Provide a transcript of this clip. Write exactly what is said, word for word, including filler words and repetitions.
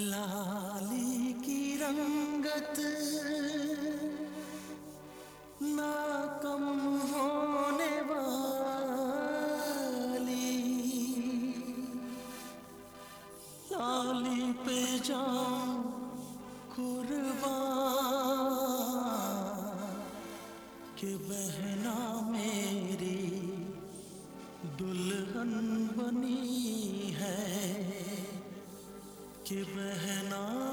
लाली की रंगत ना कम होने वाली, लाली पे जाऊं कुर्बान कि बहना मेरी दुल्हन बनी है, कि बहना